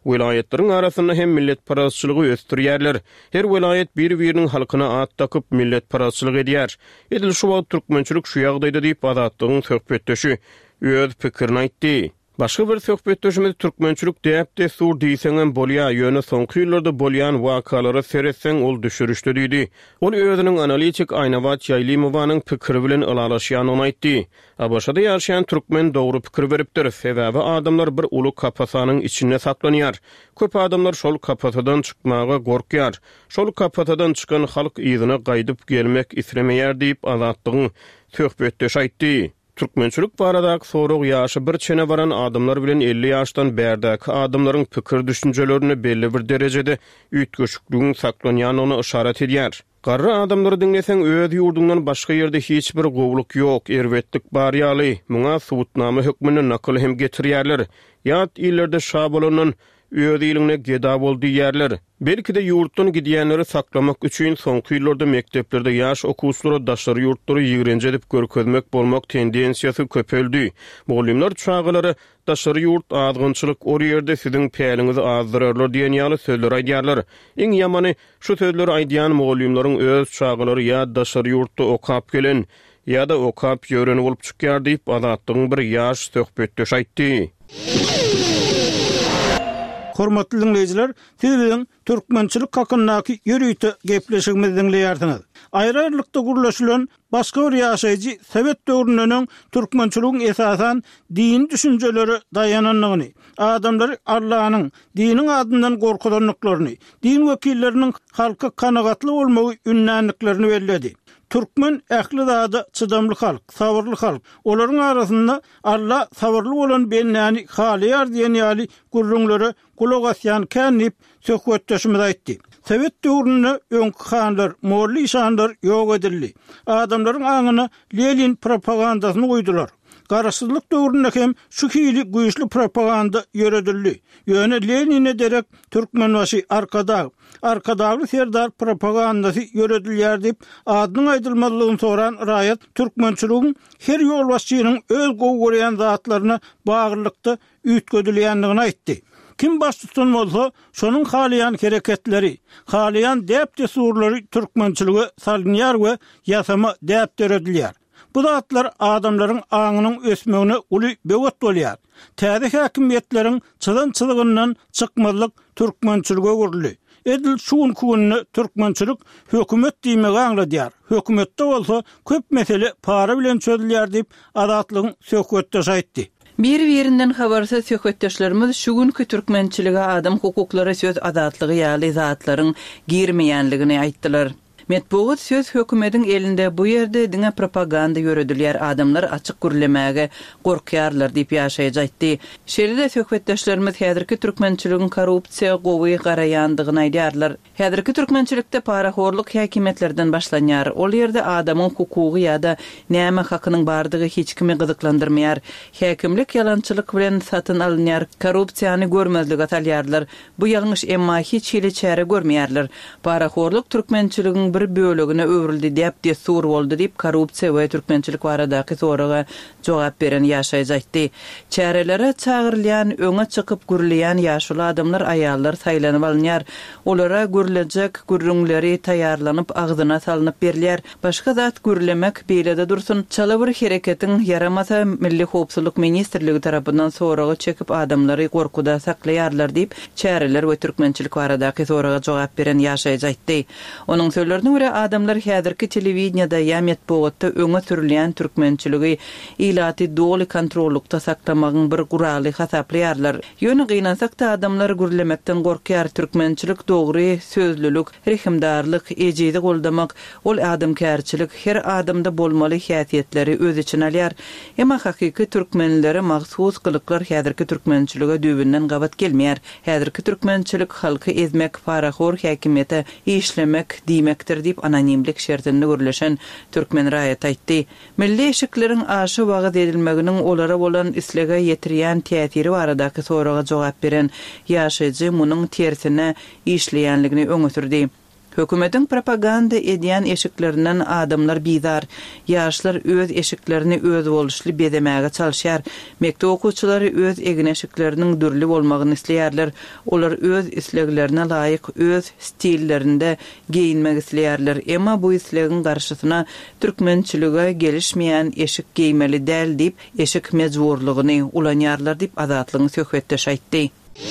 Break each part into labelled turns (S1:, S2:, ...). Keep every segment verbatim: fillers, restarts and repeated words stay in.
S1: Vilayetlerin arasında hem millet parasçılığı östürýärler. Her vilayet bir-biriniň halkyna at takyp millet parasçylyk edýär. Edil şu wagt türkmençilik şu ýagdaýda diýip adatlygyň söhbetdeşi öz pikirini aýtdy. Başga bir söhbetdeşimiz türkmençilik diýip sur diýseňem bolýa ýöne soňky ýyllarda bolýan wakalary seretseň ol düşürüşdi diýdi. Ol özüniň analitik Aynawat Ýaýlymowanyň pikiri bilen ılalaşýanyny aýtdy. Abaşada ýaşaýan türkmen dogry pikir beripdir. Sebäbi adamlar bir uly kapasanyň içinde saklanýar. Köp adamlar şol kapatadan çykmaga gorkýar. Şol kapatadan çykan halk ýygyna gaýdyp gelmek islemeýär diýip adatlygyň söhbetdeşi aýtdy. Türkmençilik baradaky sorag ýaşy bir çene baran adamlar bilen elli ýaşdan bärdäki adamlaryň pikir düşünjelerini belli bir derejede üýtgeşikligiň saklanýanyny işaret edýär. Garry adamlary dinleseň öz ýurdundan başga ýerde hiç bir gowluk ýok, erwetlik bar ýaly. Muňa subutnama hökmüni nakil hem getirýärler. Ýat ýyllarda şabalanan öz ýylyna geda boldy ýerler. Belki de ýurtdan gidýänleri saklamak üçin soňky ýyllarda mekteplerde ýaş okuwçylary daşary ýurtlary ýigrenje edip görkezmek bolmak tendensiýasy köpeldi. Mugallimler çağılary daşary ýurt azgynçylyk o ýerde siziň päliňizi azdyrarlar diýen ýaly sözler aýdýarlar. Iň ýamany şu sözleri aýdýan mugallimlaryň öz çağılary ýa daşary ýurtda okap gelen ýa da okap ýörenip bolup çykýar diýip adatlygyň bir ýaş söhbetdeşi aýtdy.
S2: Hormatly dinleyijiler, siz bilen türkmençilik hakyndaky ýürüýte gepleşigimizi dinleýärsiňiz. Aýrarlykda gurlaşylan başga bir ýaşaýjy Sowet döwründen türkmençiligiň esasan din düşünjeleri dayananlygyny, adamlar Allah'nyň diniň adyndan gorkudanlyklaryny, din wekilleriniň halka kanagatly bolmagy ünnänliklerini belledi. Türkmen ähli zada çydamly halk, sabırly halk. Olaryň arasynda Allah sabırly bolan bennäni halýar diýen ýaly gurrunlary kulak asýan känip söhbetdeşimiz aýtdy. Sowet döwründe öňkü hanlar, morly şanlar ýok edildi. Adamlaryň aňyna Lenin propagandasyny goýdular. Garaşsyzlyk döwründe hem şu hili güýçli propaganda ýöredildi. Ýöne Lenin'e derek türkmen başy arkada, arkadaly serdar propagandasy ýöredilýär diýip adynyň aýdylmalygyny soran raýat türkmençiligiň her ýol başçynyň öz gowy görýän zatlaryna baglykda üýtgedilýändigini aýtdy. Kim baş tutun bolsa, şonuň halyan hereketleri, halyan däpde surlary türkmençiligi salynýar we ýasama däpde öredilýär. Bu zatlar adamlaryň aňynyň ösmegine uly bewet bolýar. Täze häkimiýetleriň çylan-çylgyndan çykmazlyk türkmençilige görüldi. Edil şuň kunny türkmençilik hökümet diýmegi aňladýar. Hökümetde bolsa köp mesele para bilen çözülýär diýip adatlygyň söhbetdeşi aýtdy.
S3: Bir-birinden habarsa söhbetdeşlerimiz şu günkü türkmençilige adam hukuklary söz adatlygy ýaly zatlaryň girmeýänligini aýtdylar. Metbuat söz hökümetiň elinde bu ýerde diňe propaganda ýöredilýär, adamlar açyk gürlemäge gorkýarlar diýip ýaşaýjatdy. Şeýle söhbetdeşlerimiz häzirki türkmençiligiň korrupsiýa gowy garaýandygyny aýdýarlar. Häzirki türkmençilikde paraxorluk häkimetlerden başlanýar. Ol ýerde adamyň hukugy ýa-da näme hakynyň bardygy hiç kimi gyzyklandyrmaýar. Häkimlik ýalançylyk bilen satyn alynýar, korrupsiýany görmezlik atalýarlar. Bu ýalňyş emma hiç hili çäre görmeýärler. Paraxorluk türkmençiligiň bir bölügüne öwrüldi diýip de sur boldy diýip korrupsiýa we türkmençilik baradaky soraga jogap beren ýaşaýjatdy. Çärelere çağırylýan, öňe çykyp gürleýän ýaşly adamlar, aýallar saýlanyp alynýar. Olara gürlejek gürrüňleri taýýarlanyp agzyna salynyp berilýär. Başga zat gürlemek beýlede dursun. Çala bir hereketiň yaramasa Milli Howpsuzlyk Ministrligi tarapyndan soraga çekip adamlary gorkuda saklaýarlar diýip çäreler we türkmençilik baradaky soraga jogap beren ýaşaýjatdy. Onuň sözlerine göre adamlar häzirki telewizionyada ýa metbuatda öňe sürilýän türkmençiligi ilaty doly kontrollukda saklamagyň bir guraly hasaplaýarlar. Ýöne gynansak da adamlar gürlemekden gorkýar. Türkmençilik dogry sözlülük, rehimdarlyk, ejidi goldamak, ol adamkärçilik her adamda bolmaly häsiýetleri öz içine alýar. Emma hakyky türkmenlere mahsus gylyklar häzirki türkmençilige dübünden gabat gelmeýär. Häzirki türkmençilik halky ezmek, paraxor häkimiýete işlemek diýmekdir diýip anonimlik şertinde görleşen türkmen raýat aýtdy. Milli eşikleriň aşy wagt edilmeginiň olara bolan islega ýetirýän täsiri baradaky soraga jogap beren ýaşaýjy munyň tersine işleýänligini öňe sürdi. Hökümetin propaganda edýän eşiklerinden adamlar bizar, ýaşlar öz eşiklerini öz boluşly bedemäge çalşýar. Mekdep okuwçylary öz egin eşikleriniň dürli bolmagyny isleýärler. Olar öz isleglerine laýyk öz stillerinde giyinmek isleýärler. Emma bu islegiň garşysyna türkmençilige gelişmeýän eşik giýmeli däl diýip eşik mejburlygyny ulanýarlar diýip Azatlygyň söhbetdeş aýtdy.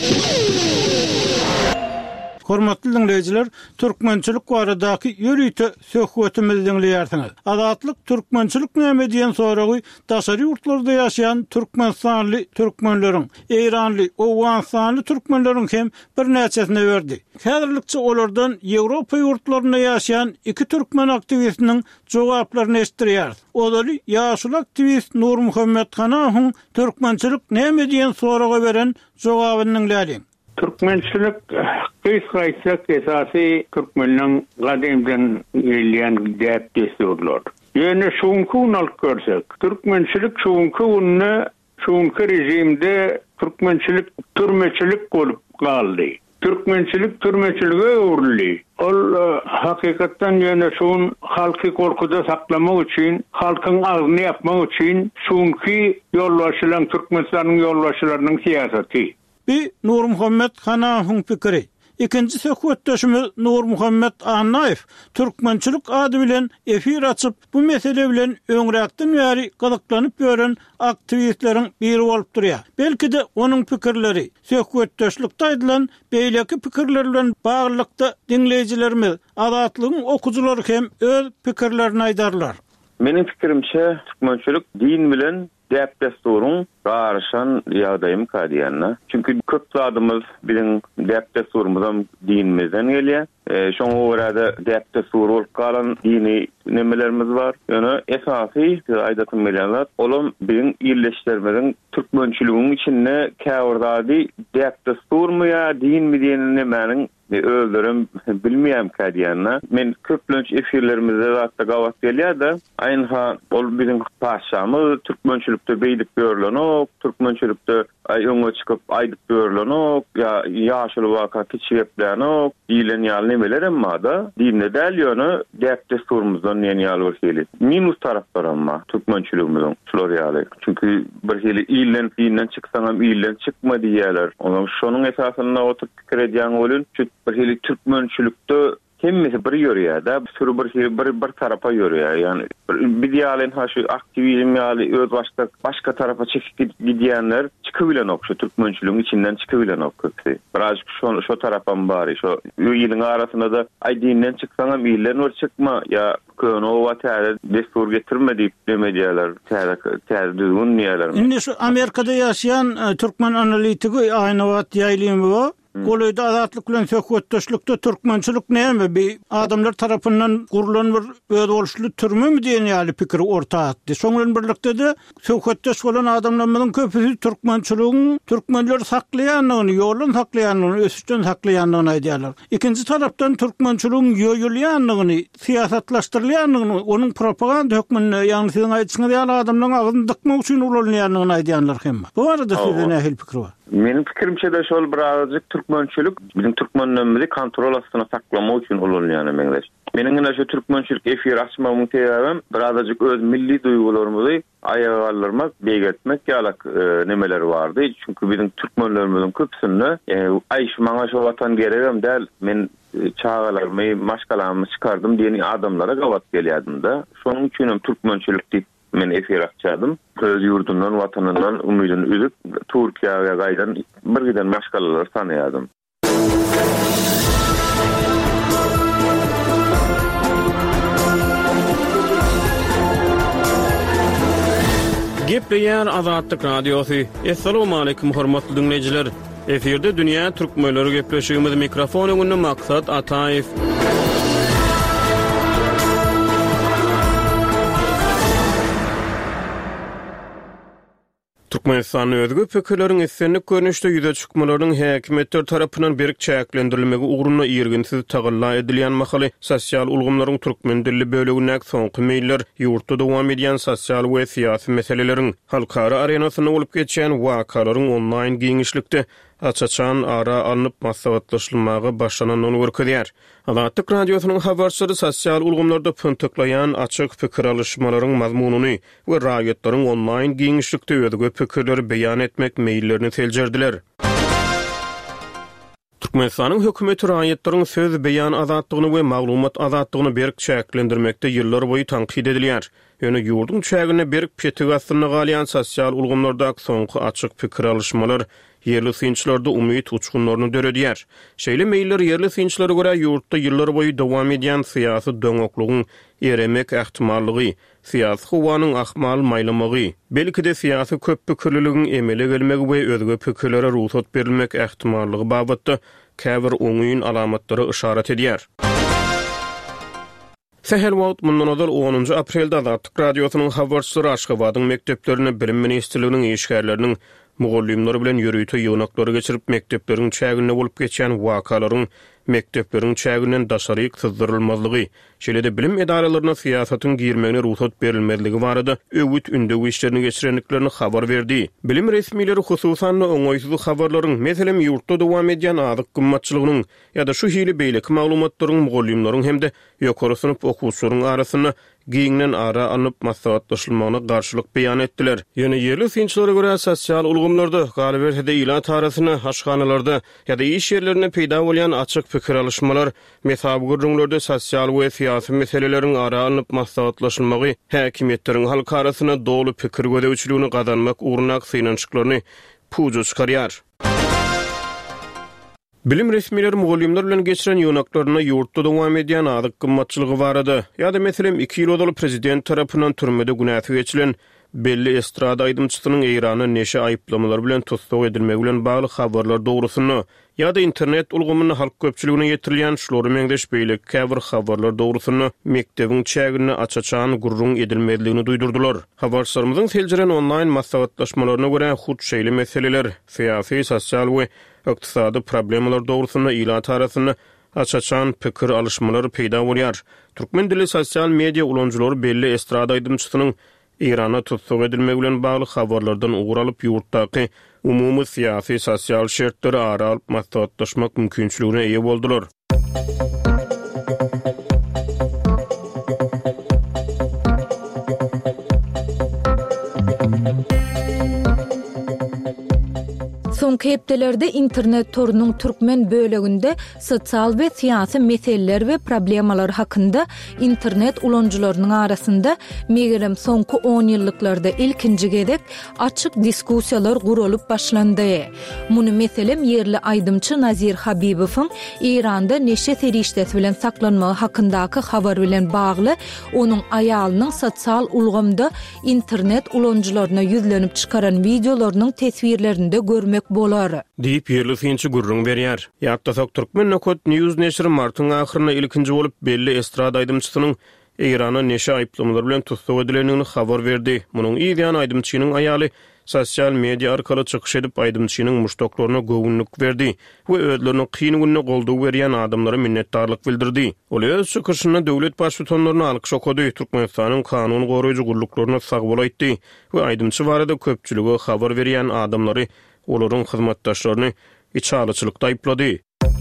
S2: Hormatly dinleyijiler, türkmençilik baradaky ýörüýte söhbetimizi dinleýärsiňiz. Azatlyk türkmençilik näme diýen soragy daşary ýurtlarda ýaşaýan türkmensanly türkmenleriň, Eýranly, Owgansanly türkmenleriň hem bir näçesine berdi. Häzirlikçe olardan Ýewropa ýurtlaryna ýaşaýan iki türkmen aktivistiniň jogaplaryny eşitdirýär. Olary ýaşul aktivist Nur Muhammed Hanahyň türkmençilik näme diýen soraga beren jogabyny dinleýärin.
S4: Türkmençilik kıyıskaysak esası Türkmenlerin kadimden gelen dep desturlar. Yani şunku alıp görsek, Türkmençilik şunku unne, şunku rejimde Türkmençilik türmeçilik olup kaldı. Türkmençilik türmeçiliğe uğurlu. Ol hakikaten yani şun halkı korkuda saklamak için, halkın ağzını yapmak için şunki yollaşılan Türkmenistan'ın yollaşılarının siyaseti.
S2: Bir Nur Muhammed Hanahyň pikiri. İkinci söhbetdeşimiz Nur Muhammed Anaýew türkmençilik ady bilen efir açyp bu mesele bilen öňräkden bäri gyzyklanyp ýören aktivistleriň biri bolup durýar. Belki de onuň pikirleri söhbetdeşlikde aýdylan beýleki pikirler bilen baglykda dinleýijilerimiz, Azatlygyň okuwçylary hem öz pikirlerini aýdarlar.
S5: Menin pikirimçe türkmençilik din bilen dep desturun garşan ýagdaýym kadiýanna. Çünki köp zadymyz bilen dep desturumyzdan dinimizden gelýär. E, şoňa görä dep destur bolup galan dini nemelerimiz bar. Ýöne esasy aýdatym bilenler, olam bilen ýerleşdirmeden türkmençiligiň içinde käwrdy dep desturmy ýa din mi diýen nemeniň öldürüm bilmeýär kadiýanna. Men köplünç efirlerimizde zatda gawat gelýär-de, aýynha ol biziň paşamyz türkmençilikde beýlik görlenok, türkmençilikde aýyňa çykyp aýdyp görlenok, ýa ýaşyl waka kiçileplenok, diýlen ýaly nemeler emma da dinle däl ýöne dep desturumyzdan ýene ýaly bir hili. Minus taraplar emma türkmençiligimizden şular ýaly. Çünki bir hili ýylen dinden çyksaňam ýylen çykma diýerler. Onuň şonuň esasyna oturup pikir edýän bolun, bir hili türkmençilikde hemmesi bir ýörýär da, sürü bir hili bir, bir tarafa ýörýär. Yani bir ýalyn ha şu aktivizm ýaly öz başga başga tarafa çekip gidýänler çykybilen ok, şu türkmençiligiň içinden çykybilen ok köpsi. Biraz şu şu tarapam bari, şu ýylyň arasynda da aýdynyň çyksaňam ýylen wer çykma ýa köne owa täze destur getirme diýip demedýärler, täze täze düzgün diýerler.
S2: Indi şu Amerikada ýaşaýan türkmen analitigi aýna wagt ýaýlymy bu. Golayda azatlyk bilen söhbetdeşlikde türkmençilik näme bir adamlar tarapyndan gurulan bir öz boluşly türme mi diýen ýaly pikir orta atdy. Şoňlan birlikde de söhbetdeş bolan adamlarymyň köpüsi türkmençiligiň türkmenler saklaýanyny, ýolun saklaýanyny, ösüşden saklaýanyny aýdýarlar. Ikinji tarapdan türkmençiligiň ýoýulýanyny, siýasatlaşdyrylýanyny, onuň propaganda hökmüne ýani siziň aýdyşyňyz ýaly adamlaryň agyny dykmak üçin ulanýanyny aýdýarlar hem. Bu arada sizde nähil pikir bar?
S5: Menin pikirimçe de şol birazcık türkmençilik bizim türkmenlerimizi kontrol astyna saklamak üçin ulanýany meňdeş. Meniň ýene şu türkmençilik efir açmamyň sebäbim birazcık öz milli duýgularymyzy aýagallarma beýgetmek ýalak e, nemeler bardy. Çünki bizim türkmenlerimiziň köpsünde e, aýş maňa şu watan geregem däl, men e, çağalarmy, maşgalarmy çykardym diýen adamlara gawat gelýärdim da. Şonuň üçin türkmençilik diýip men efir açardım. Öz yurdundan, vatanından umydyn üzüp Türkiýeге gaýdan bir giden maşgalalar sanaýardym.
S1: Gepleýär Azatlyk radiosy. Assalamu alaykum hormatly dinleýijiler. Eferde dünýä türkmenleri gepleşigimiz mikrofon öňünde Maksat Ataýew. Türkmenistanyň özgü pikirleriň essenlik görnüşde ýüze çykmalarynyň häkimetler tarapyndan berik çäklendirilmegi ugruna ýerginsiz tagylla edilýän mahaly sosial ulgamlaryň türkmen dilli bölegine soňky meýiller ýurtda dowam edýän sosial we siýasy meseleleriň halkara arenasyna bolup geçýän wakalaryň online giňişlikde açaçan ara alınıp maslahatlaşılmagy başlananyny görkezýär. Azatlyk radiosynyň habarçylary sosial ulgamlarda pöntöklayan açyk pikir alışmalaryň mazmununy we raýatlaryň onlaýn giňişlikde özgü pikirleri beýan etmek meýillerini seljerdiler. Türkmenistanyň hökümeti raýatlaryň söz beýan azatlygyny we maglumat azatlygyny berk çäklendirmekde ýyllar boýu tanqid edilýär. Ýöne ýurdun çägine berk petagasyny galýan sosial ulgamlardaky soňky açyk pikir alışmalar yerli synçlarda umyt uçgunlaryny döredýär. Şeýle meýiller yerli synçlara görä ýurtda ýyllar boýu dowam edýän syýasy döňoklugyň eremek ähtimallygy, syýasy howanyň ahmal maýlamagy, belki de syýasy köp pikirliligiň emele gelmegi we özge pikirlere ruhsat berilmek ähtimallygy babatda käbir oňyň alamatlary işaret edýär. Sehel wagt mundan odal onuncu aprelde Azatlyk radiosynyň habarçylary Aşgabatyň mekdeplerini bilim ministrliginiň işgärleriniň mugallimleri bilen ýürüýte ýygynaklary geçirip mekdepleriň çägine bolup geçen wakalaryň mekdepleriň çäginden daşaryk syzdyrylmazlygy, şeýle-de bilim edaralaryna syýasatyň girmegine ruhsat berilmezligi barada öwüt ündegi işlerini geçirenliklerini habar berdi. Bilim resmileri hususan oňoýsuz habarlaryň, meselem ýurtda dowam edýän azyk gymmatçylygynyň ýa-da şu hili beýleki maglumatlaryň mugallimleriň hemde ýokary synp okuwçylaryň arasyna giňden ara anyp maslahatlaşylmagyna garşylyk beýan etdiler. Ýöne yerli synçlara görä sosial ulgamlarda galiberde ila tarasyna, haşganalarda ýa-da iş ýerlerinde peýda bolýan açyk pikir alışmalar, mesaby gürrüňlerde sosial we syýasy meseleleriň ara anyp maslahatlaşylmagy, häkimetleriň halk arasyna dolu pikir gödäwçiligini gazanmak uğrunak synançyklaryny puju çykarýar. Bilim resmileri mugallimler bilen geçiren ýygynaklaryna ýurtda dowam edýän azyk gymmatçylygy barada ýa-da meselem iki ýyl odaly prezident tarapyndan türmede günäsy geçilen belli estrada aýdymçysynyň Eýrana neşe aýyplamalar bilen tutsak edilmegi bilen bagly habarlar dogrusyny ýa-da internet ulgamyny halk köpçüligine ýetirilýän şolary meňdeş beýleki käbir habarlar dogrusyny mekdebiň çägine açaçan gurrun edilmezligini duýdurdylar. Habarçylarymyzyň seljeren onlaýn maslahatlaşmalaryna görä hut şeýle meseleler, syýasy, sosial we ykdysady problemalar dogrusyna ila tarasyny açaçan pikir alışmalary peýda bolýar. Türkmen dili sosial media ulanjylary belli estrada aýdymçysynyň Eýrana tutsak edilmegi bilen bagly habarlardan ugur alyp ýurtdaky umumy syýasy sosial şertleri ara alyp maslahatlaşmak mümkinçiligine eýe boldular.
S6: Soňky hepdelerde internet torunyň türkmen böleginde sosial we syýasy meseleler we problemalar hakynda internet ulanjylarynyň arasynda megerem soňky on ýyllyklarda ilkinji gezek açyk diskussiýalar guralyp başlandy. Muny meselem yerli aýdymçy Nazir Habibowyň Eýranda neşe serişdesi bilen saklanmagy hakyndaky habar bilen bagly onuň aýalynyň sosial ulgamda internet ulanjylaryna ýüzlenip çykaran videolarynyň tesbirlerinde görmek bolar.
S1: Diýip yerli synçy gurrun berýär. Ýatdasak Türkmen Nokot News neşri martyň ahyryna ilkinji bolup belli estrada aýdymçysynyň Eýrana neşe aýyplamalar bilen tutsak edilenini habar berdi. Munyň ýa-da aýdymçynyň aýaly sosial media arkaly çykyş edip aýdymçynyň muştoklaryna gowunluk berdi we özleriniň kyn gününe goldaw berýän adamlara minnetdarlyk bildirdi. Ol öz çykyşyna döwlet başlyklaryny alkyş okady, Türkmenistanyň kanun goraýjy gulluklarına sag bolaýdy we aýdymçy barada köpçüligi habar berýän adamlary olaryň hyzmatdaşlaryny içalyçylykda aýplady.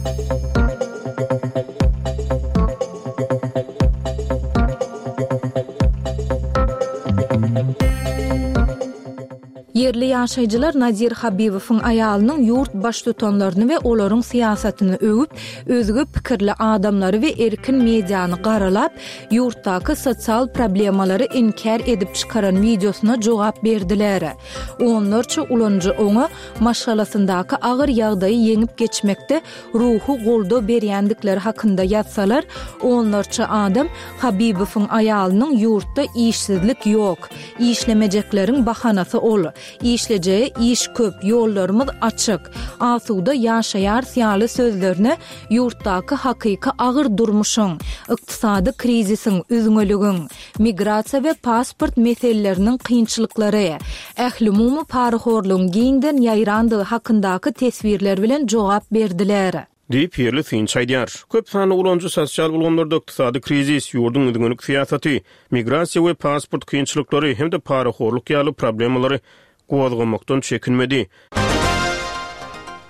S6: Yerli ýaşaýjylar Nazir Habibowyň aýalynyň ýurt baş tutanlaryny we olaryň syýasatyny öwüp, özgü pikirli adamlary we erkin mediany garalap, ýurtdaky sosial problemalary inkar edip çykaran videosuna jogap berdiler. Onlarça ulanjy oňa maşgalasyndaky agyr ýagdaýy ýeňip geçmekde ruhu golda berýändikleri hakynda ýatsalar, onlarça adam Habibowyň aýalynyň ýurtda işsizlik ýok, işlemejeklerin bahanasy ol. İşleje iş köp, ýollarymyz açyk. Asuda ýaşaýar syýaly sözlerini ýurtdaky hakyky agyr durmuşyň, ykdysady krizisiň üzüňeligiň, migrasiýa we pasport meseleleriniň kynçylyklary, ähli-mumy paryhorlugyň giňden ýaýrandygy hakyndaky tesbirler bilen jogap berdiler.
S1: Diýip yerli synçy aýdýar. Köp sany ulanjy sosial ulgamlarda ykdysady krizis, ýurdun öňünük syýasaty, migrasiýa we pasport kynçylyklary hem de paryhorluk ýaly problemalary gowazgamakdan çekinmedi.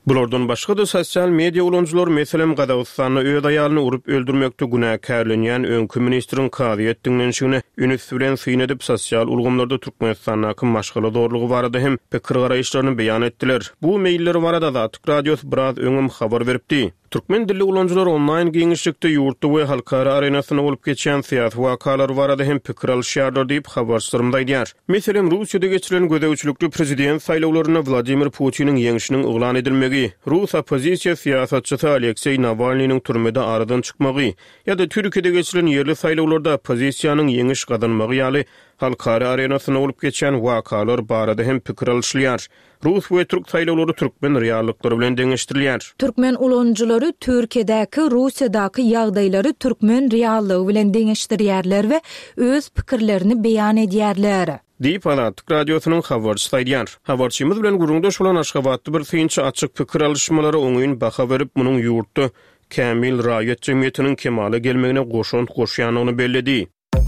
S1: Bulardan başga da sosial media ulanjylar meselem Gazagystanyna öz aýalyny urup öldürmekde günäkärlenýän öňkü ministriň kady etdiňlenşigine ünüs bilen syn edip sosial ulgamlarda Türkmenistanyň maşgala zorlugy barada hem pikir garaýşlaryny beýan etdiler. Bu meýilleri barada da Türk radiosu biraz öňüm habar beripdi. Türkmen dilli ulanjylar online giňişlikde ýurtda we halkara arenasyna bolup geçen siýasat wakalar barada hem pikir alýarlar diýip habarçylyrymda aýdýar. Meselem Russiýada geçirilen gödäwçilikli prezident saýlawlaryna Vladimir Putiniň ýeňişiniň oglan edilmegi, Rus opozisiýa siýasatçysy Aleksey Navalnyň türmede aradan çykmagy ýa-da Türkiýede geçirilen ýerli saýlawlarda opozisiýanyň ýeňiş gazanmagy ýaly halkara arenasyna bolup geçen wakalar barada hem pikir alýar. Rus we Türk saýlawlary türkmen reallykları bilen deňeşdirilýär.
S6: Türkmen ulanjylary Türkiýedäki, Russiýadaky ýagdaýlary türkmen reallygy bilen deňeşdirýärler we öz pikirlerini beýan edýärler.
S1: Diýip Alat radiosynyň habarçysy aýdýar. Habarçymyz bilen gurulmda şolan aşgabatly bir synçy açyk pikir alışmalary oňyň baha berip munyň ýurtda kämil raýat jemgyýetiniň kemale gelmegine goşunt goşýanyny belledi.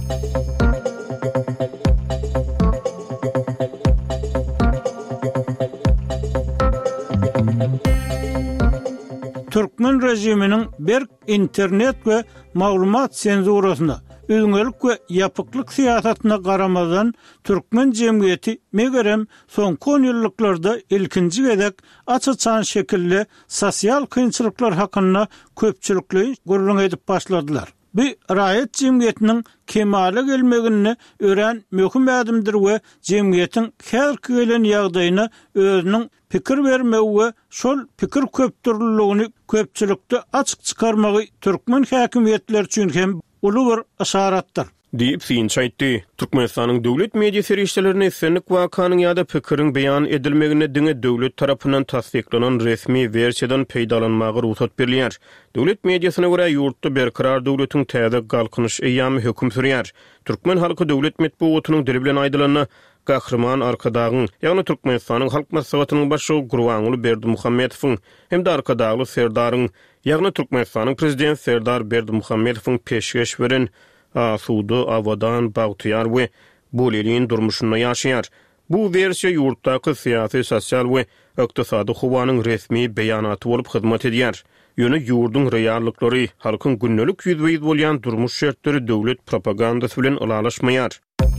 S2: Türkmen rejiminin berk internet we maglumat senzurasyna, öňelik we ýapyklyk siýasatyna garamazdan türkmen jemgyýeti megerem soňky on ýyllyklarda ilkinji gezek açyçan şekilde sosial kynçylyklar hakynda köpçülikli gurrun edip başladylar. Bu raýat jemgyýetiniň kemale gelmegini ören möhüm adymdyr we jemgyýetiň her gelen ýagdaýyna özüniň pikir bermegi we şol pikir köpdürlüligini köpçülikde açyk çykarmagy türkmen häkimetleri üçin hem uly bir aşaratdyr.
S1: Diýip synç aýtdy. Türkmenistanyň döwlet media serişçilerine senlik wakanyň ýa-da pikiriň beýan edilmegine diňe döwlet tarapyndan tasdiklanan resmi versiýadan peýdalanmagy ruhsat berilýär. Döwlet mediasyna görä ýurtda berkarar döwletiň täze galkynyş eýamy hökm sürýär. Türkmen halky döwlet medeniýetiniň dili bilen aýdylanyny Gahrman arkadagyň, ýagny Türkmenistanyň halk maslahatynyň başçy Gurbanuly Berdimuhammedowyň hem de arkadagy Serdaryň, ýagny Türkmenistanyň prezident Serdar Berdimuhammedowyň peşgeş beren asudy awadan bagtyar we bolelin durmuşyna ýaşaýar. Bu versiýa ýurtdaky syýasy, sosial we ykdysady howanyň resmi beýanaty bolup hyzmat edýär. Ýöne ýurdun reallykları, halkyň günnelik ýüzbeýiz bolýan durmuş şertleri döwlet propagandasy bilen alalaşmaýar.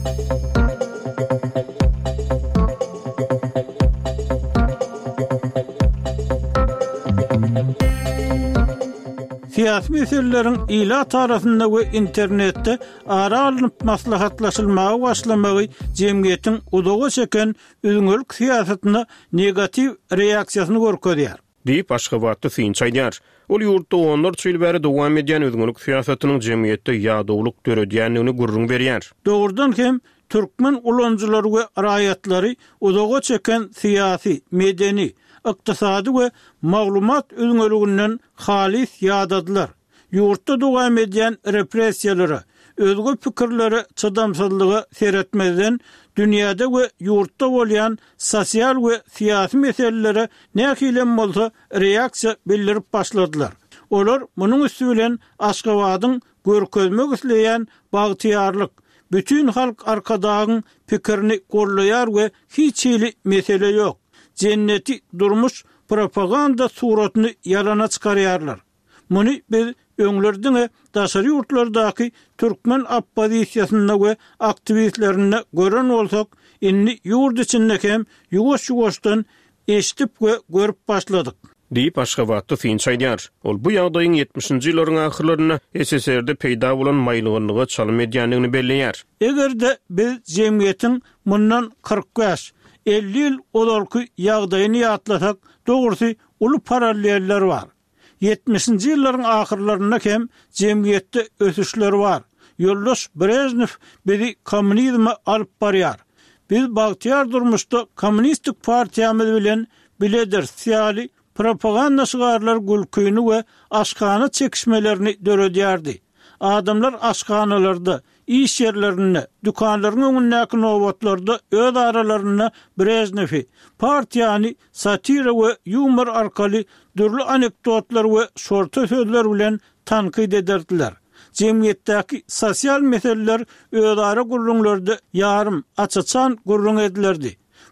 S2: Siyasi meselelerin ila tarafında ve internette ara alınıp maslahatlaşılmağa başlamağı cemgiyetin udoğa çeken özgürlük siyasetine negatif reaksiyasını görkezýär.
S1: Diýip Aşgabatda synç aýdýar. Ol ýurtda onlar çyl bäri dowam edýän özgürlük siyasetiniň jemgyýetde ýagdawlyk döredýänligini gurrun berýär.
S2: Dogrudan hem türkmen ulanjylary we raýatlary udoğa çeken siyasi, medeni, ykdysady we maglumat özgürlüginden halis ýadadylar. Ýurtda dowam edýän repressiýalary, özgü pikirleri çydamsızlygy seretmezden dünýäde we ýurtda bolýan sosial we siýasy meselelere näkilen bolsa reaksiýa bildirip başladylar. Olar munyň üstü bilen Aşgabatyň görkezmek isleýän bagtyarlyk, bütün halk arkadagyň pikirini gorlaýar we hiç hili mesele ýok. Cenneti durmuş propaganda suratyny ýalana çykarýarlar. Muny biz öňlerdiňe daşary ýurtlardaky türkmen oppozisiýasyna we aktivistlerine gören bolsak, inni ýurt içinde hem ýuwaş-ýuwaşdan eşitip we görüp başladyk.
S1: Diýip Aşgabatda synç aýdýar. Ol bu ýagdaýyň ýetmişinji ýyllaryň ahyrlaryna S S R-de peýda bolan maýlygynyga çalym edýänligini belleýär.
S2: Egerde biz jemgyýetiň mundan kırk beş elli ýyl olarky ýagdaýyny ýatlasak, dogrusu uly paralleller bar. yetmişinji ýyllaryň ahyrlaryna hem jemgyýetde ösüşler bar. Ýoldaş Brezhnev bizi kommunizme alyp barýar. Biz bagtyar durmuşda kommunistik partiýamyz bilen biledir siýaly propaganda şygarlar gülküni we aşkany çekişmelerini döredýärdi. Adamlar aşkanalarda, iş yerlerinde, dükanların önündeki nowatlarda öz aralarına Brezhnev'i, partiýany satira we humor arkaly dürli anekdotlar we şorta sözler bilen tankyd ederdiler. Cemiyetdäki sosial meseleler öz ara gurrunlarda yarım açıçan gurrun edilerdi.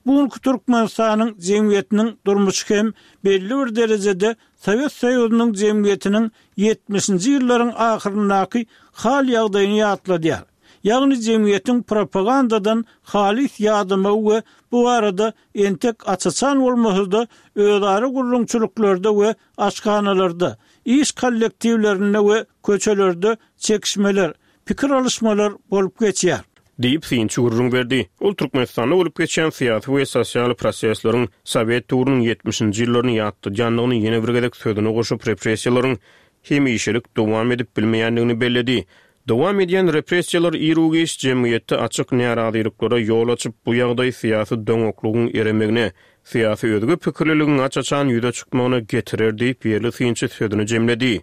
S2: Bugünkü Türkmenistanyň jemgyýetiniň durmuşy hem belli bir derejede Sovet Soýuzynyň jemgyýetiniň yetmişinji ýyllaryň ahyryndaky hal ýagdaýyny ýatladýar. Ýagny jemgyýetiň propagandadan halis ýadymy we bu arada entek açaçan bolmasada öýdary gurrunçylyklarda we aşkanalarda, iş kollektivlerinde we köçelerde çekişmeler, pikir alışmalar bolup geçýär.
S1: Diýip synçy gurrun berdi. Ol Türkmenistanda bolup geçen syýasy we sosial prosesleriň Sovet döwrüniň yetmişinji ýyllaryny ýatdyrjanlygyny ýene bir gezek söýdüne goşup repressiýalaryň hemişelik dowam edip bilmeýändigini belledi. Dowam edýän repressiýalar Irugiş jemgyýetde açyk narazyklyklara ýol açyp bu ýagdaý syýasy döňoklugyň eremegine, syýasy özgü pikirliligiň açaçan ýüze çykmagyna getirer diýip ýerli synçy söýdüne jemledi.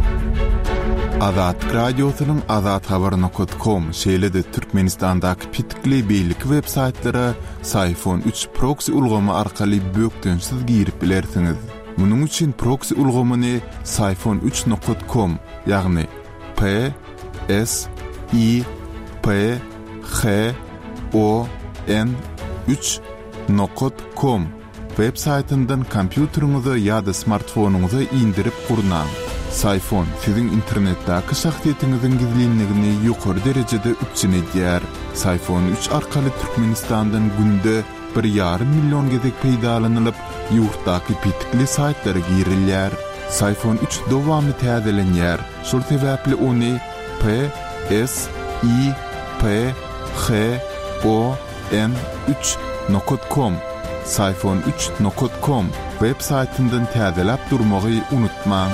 S7: Azat radiosynyň azat habar nokta com şeýlede Türkmenistandaky pitkli beýlik websaytlara Sayfon üç proxy ulgamy arkaly bökdönsiz girip bilersiňiz. Munyň üçin proxy ulgamyny sayfon üç nokta com ýagny P S I P H O N üç nokta com websaytyndan kompýuteriňize ýa-da smartfonuňyza indirip gurnaň. Sayfon siziň internetdäki şahsiýetiňiziň gizlinligini ýokary derejede üçin edýär. Sayfon üç arkaly Türkmenistandan günde bir ýarym million gezek peýdalanylyp, ýurtdaky pitkli saytlara girilýär. Sayfon üç dowamy täzelenýär. Şol sebäpli ony P S I P H O N üç nokta com sayfon üç nokta com websaytyndan täzelep durmagy unutmaň.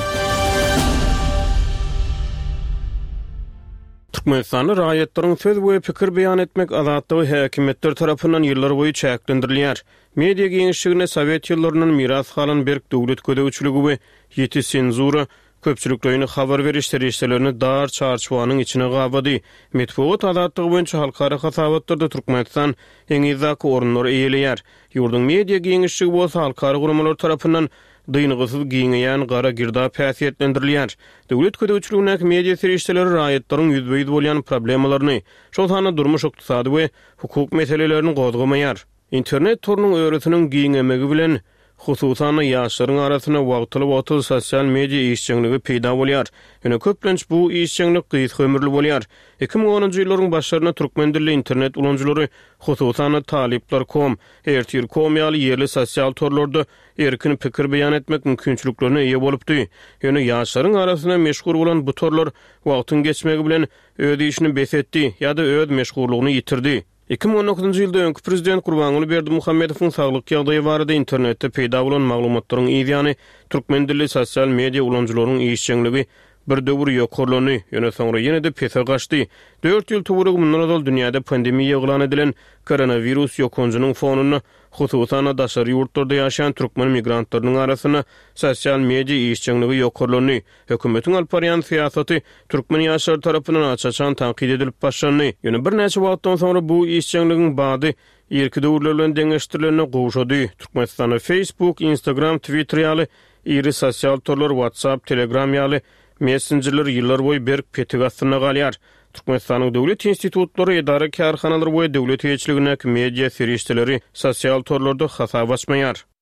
S1: Türkmenistanyň raýatlaryň söz we pikir beýan etmek azatlygy häkimetler tarapyndan ýyllar boýy çäklendirilýär. Media geňişligine Sovet ýyllarynyň miras halan berk döwlet ködäwçiligi we ýeti senzura köpçüliklerini habar veriş serişlerini dar çarçuanyň içine gabady. Metbuat azatlygy boýunça halkara hasabatlarda Türkmenistan eň izaki orunlary eýelýär. Ýurdun media geňişligi bolsa halkara guramalar tarapyndan dyngysyz giňeýän gara girdap häsiýetlendirilýär. Döwlet ködäwçiligine media serişleri raýatlaryň ýüzbeýiz bolýan problemalaryny, şol hany durmuş ykdysady we hukuk meselelerini gozgamaýar. Internet torunyň öwretiniň giňemegi bilen hususan ýaşlaryň arasyna wagtly wagtly sosial media işçiligi peýda bolýar. Ýöne köplenç bu işçilik gyýyt ömürli bolýar. iki ming onuncu ýyllaryň başlaryna türkmen dilli internet ulanjylary hususan talipler nokta com, R T R nokta com ýaly ýerli sosial torlarda erkin pikir beýan etmek mümkinçiliklerine eýe bolupdy. Ýöne ýaşlaryň arasyna meşgul bolan bu torlar wagtyň geçmegi bilen öz işini besetdi ýa-da öz meşgullygyny ýitirdi. iki ming on dokuzuncu ýylda öňkü prezident Gurbanuly Berdimuhammedowyň saglyk ýagdaýy barada internetde peýda bolan maglumatlaryň ýa-ni türkmen dilli sosial media ulanjylarynyň işçiligi bir döwür ýokurlany, ýöne soňra ýene-de pese gaçdy. dört ýyl turugy mundan dünýäde pandemiýa eglan edilen koronavirus ýokunjynyň fonuny hususan daşary ýurtlarda ýaşaýan türkmen migrantlarynyň arasyna sosial media işçiligi ýokurlany. Hökümetiň alparyan syýasaty türkmen ýaşary tarapyndan açaçan tanqid edilip başlandy. Ýöne bir näçe wagtdan soňra bu işçiligiň bady ýerki döwürler bilen deňeşdirilene gowşady. Türkmenistanda Facebook, Instagram, Twitter ýaly iri sosial torlar, WhatsApp, Telegram ýaly messengerler ýyllar boýy berk petigasyna galýar. Türkmenistanyň döwlet institutlary, edara karhanalary we döwlet ýeçiligine media serişdeleri sosial torlarda hasap açmaýar.